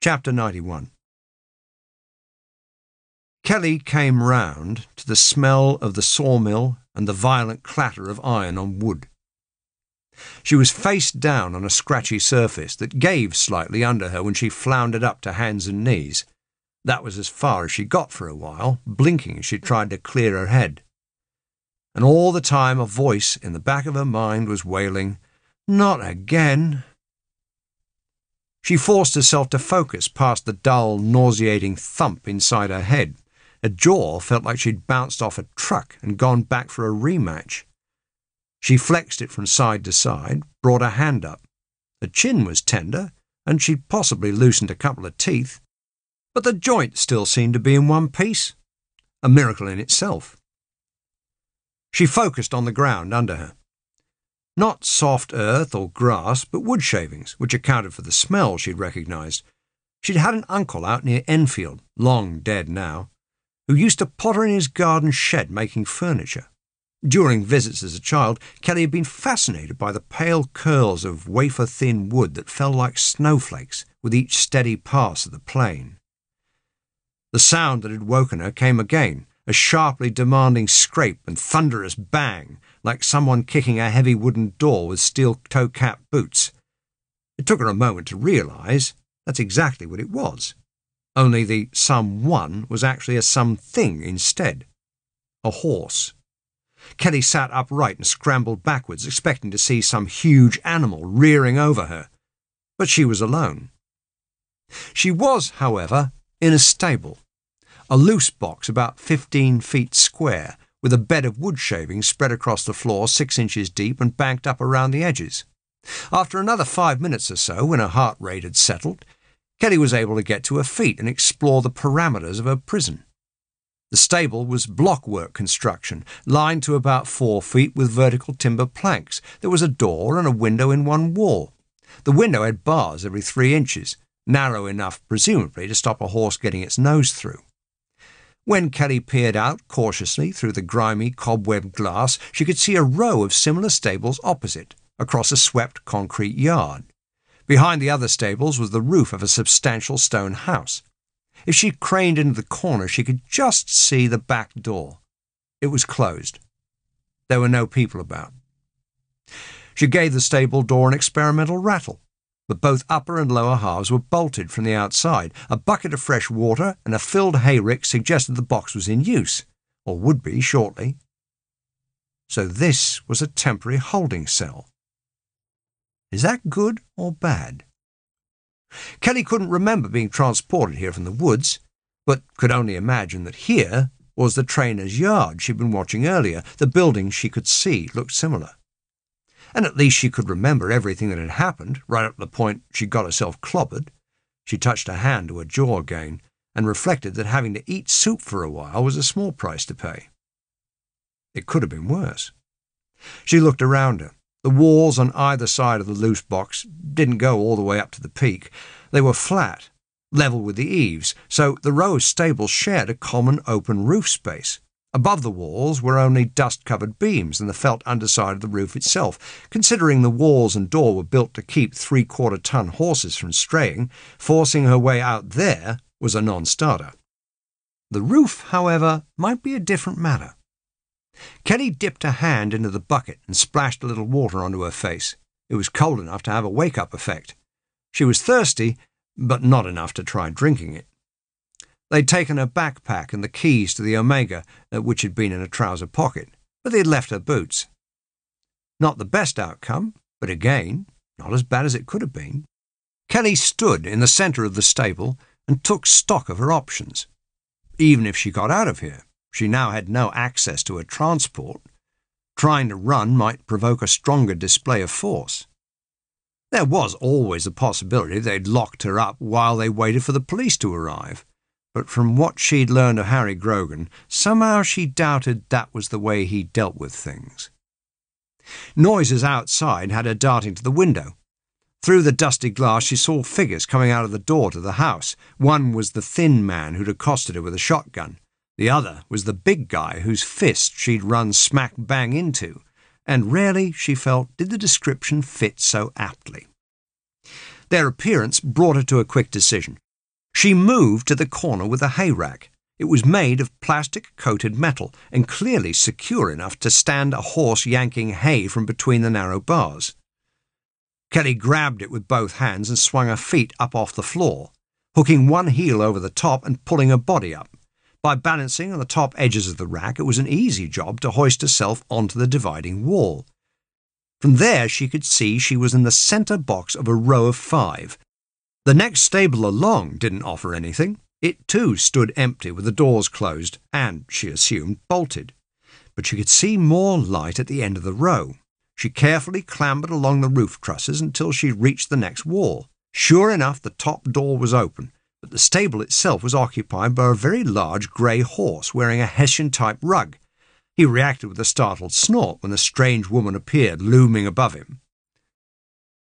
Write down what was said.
Chapter 91. Kelly came round to the smell of the sawmill and the violent clatter of iron on wood. She was face down on a scratchy surface that gave slightly under her when she floundered up to hands and knees. That was as far as she got for a while, blinking as she tried to clear her head. And all the time a voice in the back of her mind was wailing, "Not again!" She forced herself to focus past the dull, nauseating thump inside her head. Her jaw felt like she'd bounced off a truck and gone back for a rematch. She flexed it from side to side, brought her hand up. Her chin was tender, and she'd possibly loosened a couple of teeth, but the joint still seemed to be in one piece. A miracle in itself. She focused on the ground under her. Not soft earth or grass, but wood shavings, which accounted for the smell she'd recognised. She'd had an uncle out near Enfield, long dead now, who used to potter in his garden shed making furniture. During visits as a child, Kelly had been fascinated by the pale curls of wafer-thin wood that fell like snowflakes with each steady pass of the plane. The sound that had woken her came again, a sharply demanding scrape and thunderous bang, like someone kicking a heavy wooden door with steel toe-cap boots. It took her a moment to realise that's exactly what it was, only the someone was actually a something instead. A horse. Kelly sat upright and scrambled backwards, expecting to see some huge animal rearing over her, but she was alone. She was, however, in a stable. A loose box about 15 feet square, with a bed of wood shavings spread across the floor 6 inches deep and banked up around the edges. After another 5 minutes or so, when her heart rate had settled, Kelly was able to get to her feet and explore the parameters of her prison. The stable was blockwork construction, lined to about 4 feet with vertical timber planks. There was a door and a window in one wall. The window had bars every 3 inches, narrow enough, presumably, to stop a horse getting its nose through. When Kelly peered out cautiously through the grimy, cobwebbed glass, she could see a row of similar stables opposite, across a swept concrete yard. Behind the other stables was the roof of a substantial stone house. If she craned into the corner, she could just see the back door. It was closed. There were no people about. She gave the stable door an experimental rattle, but both upper and lower halves were bolted from the outside. A bucket of fresh water and a filled hayrick suggested the box was in use, or would be shortly. So this was a temporary holding cell. Is that good or bad? Kelly couldn't remember being transported here from the woods, but could only imagine that here was the trainer's yard she'd been watching earlier. The buildings she could see looked similar. And at least she could remember everything that had happened, right up to the point she got herself clobbered. She touched her hand to her jaw again, and reflected that having to eat soup for a while was a small price to pay. It could have been worse. She looked around her. The walls on either side of the loose box didn't go all the way up to the peak. They were flat, level with the eaves, so the row of stables shared a common open roof space. Above the walls were only dust-covered beams and the felt underside of the roof itself. Considering the walls and door were built to keep 3/4-ton horses from straying, forcing her way out there was a non-starter. The roof, however, might be a different matter. Kelly dipped her hand into the bucket and splashed a little water onto her face. It was cold enough to have a wake-up effect. She was thirsty, but not enough to try drinking it. They'd taken her backpack and the keys to the Omega, which had been in a trouser pocket, but they'd left her boots. Not the best outcome, but again, not as bad as it could have been. Kelly stood in the centre of the stable and took stock of her options. Even if she got out of here, she now had no access to her transport. Trying to run might provoke a stronger display of force. There was always a possibility they'd locked her up while they waited for the police to arrive, but from what she'd learned of Harry Grogan, somehow she doubted that was the way he dealt with things. Noises outside had her darting to the window. Through the dusty glass she saw figures coming out of the door to the house. One was the thin man who'd accosted her with a shotgun. The other was the big guy whose fist she'd run smack bang into, and rarely, she felt, did the description fit so aptly. Their appearance brought her to a quick decision. She moved to the corner with the hay rack. It was made of plastic-coated metal and clearly secure enough to stand a horse yanking hay from between the narrow bars. Kelly grabbed it with both hands and swung her feet up off the floor, hooking one heel over the top and pulling her body up. By balancing on the top edges of the rack, it was an easy job to hoist herself onto the dividing wall. From there she could see she was in the centre box of a row of 5. The next stable along didn't offer anything. It too stood empty with the doors closed and, she assumed, bolted. But she could see more light at the end of the row. She carefully clambered along the roof trusses until she reached the next wall. Sure enough, the top door was open, but the stable itself was occupied by a very large grey horse wearing a Hessian-type rug. He reacted with a startled snort when the strange woman appeared, looming above him.